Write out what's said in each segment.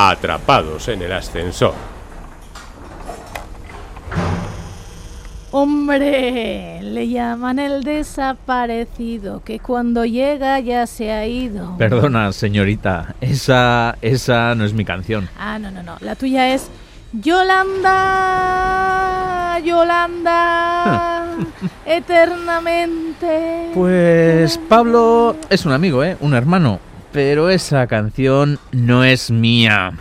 Atrapados en el ascensor. Hombre, le llaman el desaparecido, que cuando llega ya se ha ido. Perdona, señorita, esa no es mi canción. Ah, no, la tuya es Yolanda, Yolanda, eternamente. Pues Pablo es un amigo, un hermano, pero esa canción no es mía.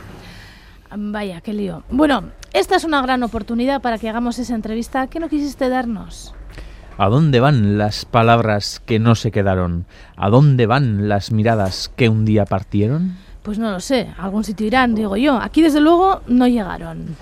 Vaya, qué lío. Bueno, esta es una gran oportunidad para que hagamos esa entrevista que no quisiste darnos. ¿A dónde van las palabras que no se quedaron? ¿A dónde van las miradas que un día partieron? Pues no lo sé, a algún sitio irán, digo yo. Aquí desde luego no llegaron.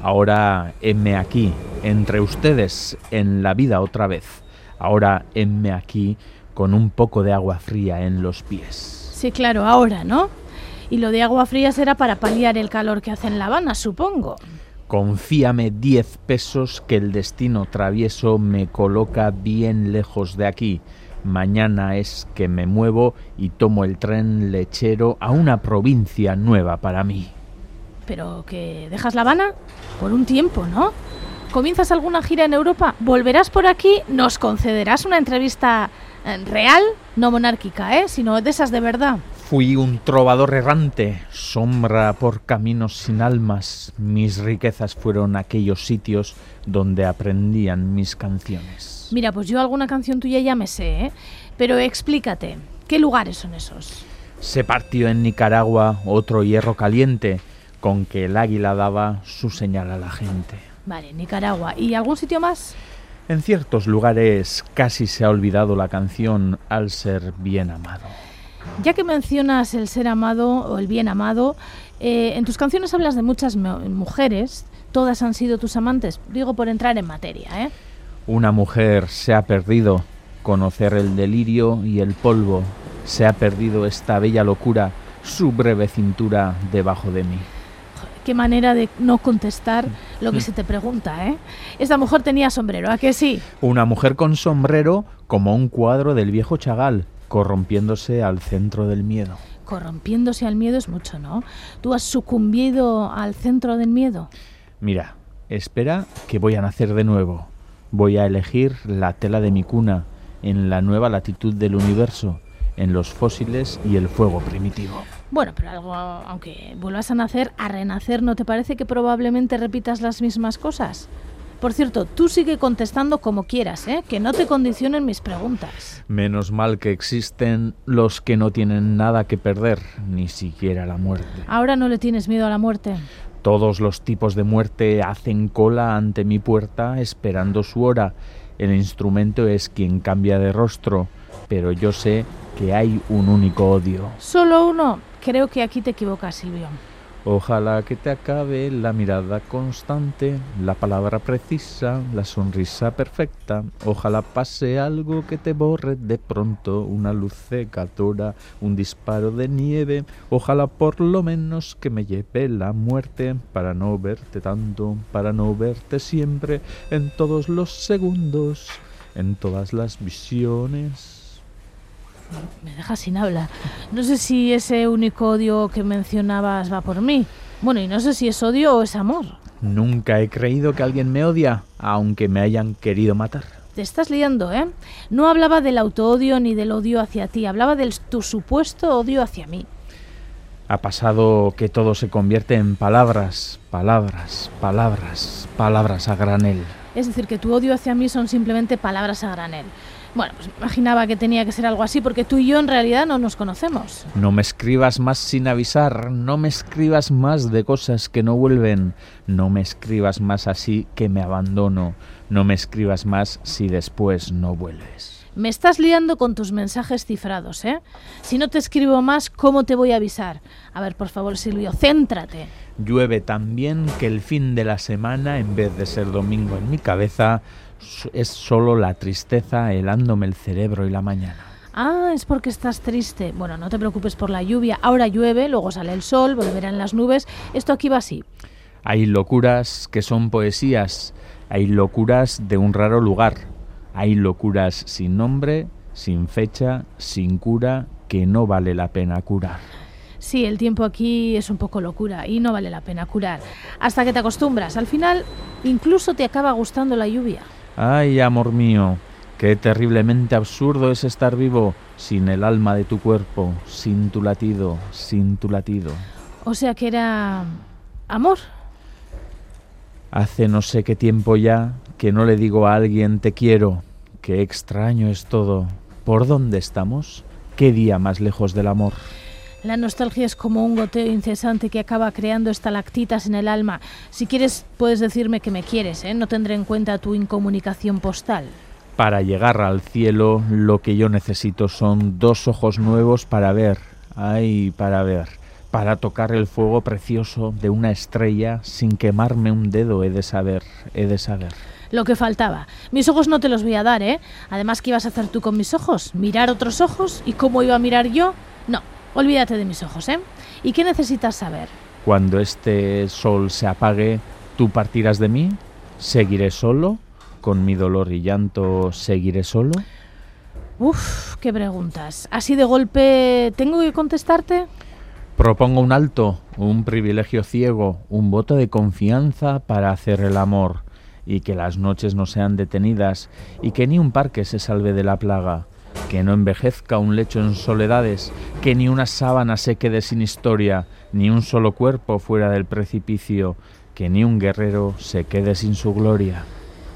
Ahora heme aquí, entre ustedes, en la vida otra vez. Ahora heme aquí con un poco de agua fría en los pies. Sí, claro, ahora, ¿no? Y lo de agua fría será para paliar el calor que hace en La Habana, supongo. Confíame 10 pesos que el destino travieso me coloca bien lejos de aquí. Mañana es que me muevo y tomo el tren lechero a una provincia nueva para mí. ¿Pero que dejas La Habana? Por un tiempo, ¿no? ¿Comienzas alguna gira en Europa? ¿Volverás por aquí? ¿Nos concederás una entrevista real? No monárquica, sino de esas de verdad. Fui un trovador errante, sombra por caminos sin almas. Mis riquezas fueron aquellos sitios donde aprendían mis canciones. Mira, pues yo alguna canción tuya ya me sé, pero explícate, ¿qué lugares son esos? Se partió en Nicaragua otro hierro caliente, con que el águila daba su señal a la gente. Vale, Nicaragua. ¿Y algún sitio más? En ciertos lugares casi se ha olvidado la canción al ser bien amado. Ya que mencionas el ser amado o el bien amado, en tus canciones hablas de muchas mujeres. ¿Todas han sido tus amantes? Digo por entrar en materia, Una mujer se ha perdido, conocer el delirio y el polvo. Se ha perdido esta bella locura, su breve cintura debajo de mí. Qué manera de no contestar lo que se te pregunta, Esta mujer tenía sombrero, ¿a que sí? Una mujer con sombrero como un cuadro del viejo Chagall, corrompiéndose al centro del miedo. Corrompiéndose al miedo es mucho, ¿no? ¿Tú has sucumbido al centro del miedo? Mira, espera que voy a nacer de nuevo. Voy a elegir la tela de mi cuna en la nueva latitud del universo, en los fósiles y el fuego primitivo. Bueno, pero algo, aunque vuelvas a nacer, a renacer, ¿no te parece que probablemente repitas las mismas cosas? Por cierto, tú sigue contestando como quieras, que no te condicionen mis preguntas. Menos mal que existen los que no tienen nada que perder, ni siquiera la muerte. ¿Ahora no le tienes miedo a la muerte? Todos los tipos de muerte hacen cola ante mi puerta esperando su hora. El instrumento es quien cambia de rostro, pero yo sé que hay un único odio. ¿Solo uno? Creo que aquí te equivocas, Silvio. Ojalá que te acabe la mirada constante, la palabra precisa, la sonrisa perfecta. Ojalá pase algo que te borre de pronto, una luz cegadora, un disparo de nieve. Ojalá por lo menos que me lleve la muerte para no verte tanto, para no verte siempre, en todos los segundos, en todas las visiones. Me dejas sin habla. No sé si ese único odio que mencionabas va por mí. Bueno, y no sé si es odio o es amor. Nunca he creído que alguien me odia, aunque me hayan querido matar. Te estás liando, No hablaba del autoodio ni del odio hacia ti. Hablaba de tu supuesto odio hacia mí. Ha pasado que todo se convierte en palabras, palabras, palabras, palabras a granel. Es decir, que tu odio hacia mí son simplemente palabras a granel. Bueno, pues imaginaba que tenía que ser algo así, porque tú y yo en realidad no nos conocemos. No me escribas más sin avisar, no me escribas más de cosas que no vuelven, no me escribas más así que me abandono, no me escribas más si después no vuelves. Me estás liando con tus mensajes cifrados, Si no te escribo más, ¿cómo te voy a avisar? A ver, por favor, Silvio, céntrate. Llueve tan bien que el fin de la semana, en vez de ser domingo en mi cabeza, es solo la tristeza helándome el cerebro y la mañana. Ah, es porque estás triste. Bueno, no te preocupes por la lluvia. Ahora llueve, luego sale el sol, volverán las nubes. Esto aquí va así. Hay locuras que son poesías. Hay locuras de un raro lugar. Hay locuras sin nombre, sin fecha, sin cura, que no vale la pena curar. Sí, el tiempo aquí es un poco locura y no vale la pena curar. Hasta que te acostumbras. Al final, incluso te acaba gustando la lluvia. Ay, amor mío, qué terriblemente absurdo es estar vivo sin el alma de tu cuerpo, sin tu latido, sin tu latido. O sea que era... amor. Hace no sé qué tiempo ya que no le digo a alguien te quiero. Qué extraño es todo. ¿Por dónde estamos? ¿Qué día más lejos del amor? La nostalgia es como un goteo incesante que acaba creando estalactitas en el alma. Si quieres, puedes decirme que me quieres, ¿eh? No tendré en cuenta tu incomunicación postal. Para llegar al cielo, lo que yo necesito son 2 ojos nuevos para ver. Ay, para ver. Para tocar el fuego precioso de una estrella sin quemarme un dedo, he de saber. Lo que faltaba. Mis ojos no te los voy a dar, ¿eh? Además, ¿qué ibas a hacer tú con mis ojos? ¿Mirar otros ojos? ¿Y cómo iba a mirar yo? No. Olvídate de mis ojos, ¿eh? ¿Y qué necesitas saber? Cuando este sol se apague, ¿tú partirás de mí? ¿Seguiré solo? ¿Con mi dolor y llanto seguiré solo? Uf, qué preguntas. ¿Así de golpe tengo que contestarte? Propongo un alto, un privilegio ciego, un voto de confianza para hacer el amor, y que las noches no sean detenidas, y que ni un parque se salve de la plaga. Que no envejezca un lecho en soledades, que ni una sábana se quede sin historia, ni un solo cuerpo fuera del precipicio, que ni un guerrero se quede sin su gloria.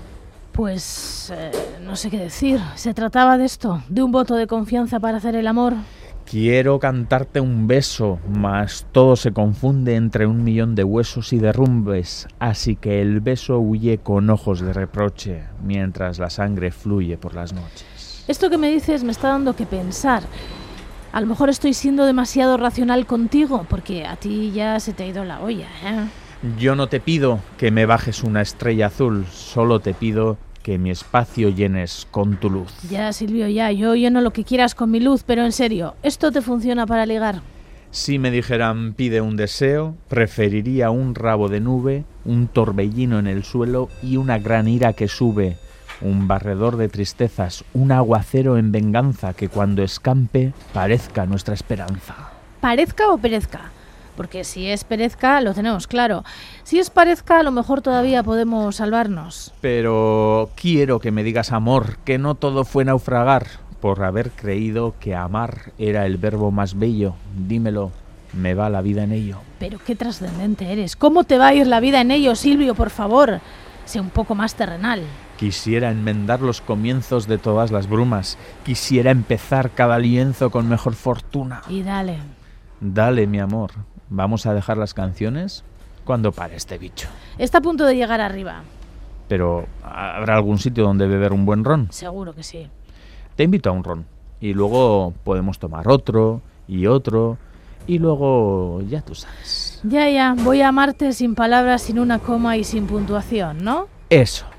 Pues no sé qué decir. Se trataba de esto, de un voto de confianza para hacer el amor. Quiero cantarte un beso, mas todo se confunde entre 1.000.000 de huesos y derrumbes, así que el beso huye con ojos de reproche, mientras la sangre fluye por las noches. Esto que me dices me está dando que pensar. A lo mejor estoy siendo demasiado racional contigo, porque a ti ya se te ha ido la olla, ¿eh? Yo no te pido que me bajes una estrella azul, solo te pido que mi espacio llenes con tu luz. Ya, Silvio, ya. Yo lleno lo que quieras con mi luz, pero en serio, ¿esto te funciona para ligar? Si me dijeran pide un deseo, preferiría un rabo de nube, un torbellino en el suelo y una gran ira que sube. Un barredor de tristezas, un aguacero en venganza que cuando escampe parezca nuestra esperanza. ¿Parezca o perezca? Porque si es perezca, lo tenemos claro. Si es parezca, a lo mejor todavía podemos salvarnos. Pero quiero que me digas amor, que no todo fue naufragar, por haber creído que amar era el verbo más bello. Dímelo, me va la vida en ello. Pero qué trascendente eres. ¿Cómo te va a ir la vida en ello, Silvio, por favor? Sé un poco más terrenal. Quisiera enmendar los comienzos de todas las brumas. Quisiera empezar cada lienzo con mejor fortuna. Y dale. Dale, mi amor. ¿Vamos a dejar las canciones? ¿Cuándo pare este bicho? Está a punto de llegar arriba. Pero, ¿habrá algún sitio donde beber un buen ron? Seguro que sí. Te invito a un ron. Y luego podemos tomar otro, y otro, y luego ya tú sabes. Ya, voy a amarte sin palabras, sin una coma y sin puntuación, ¿no? Eso.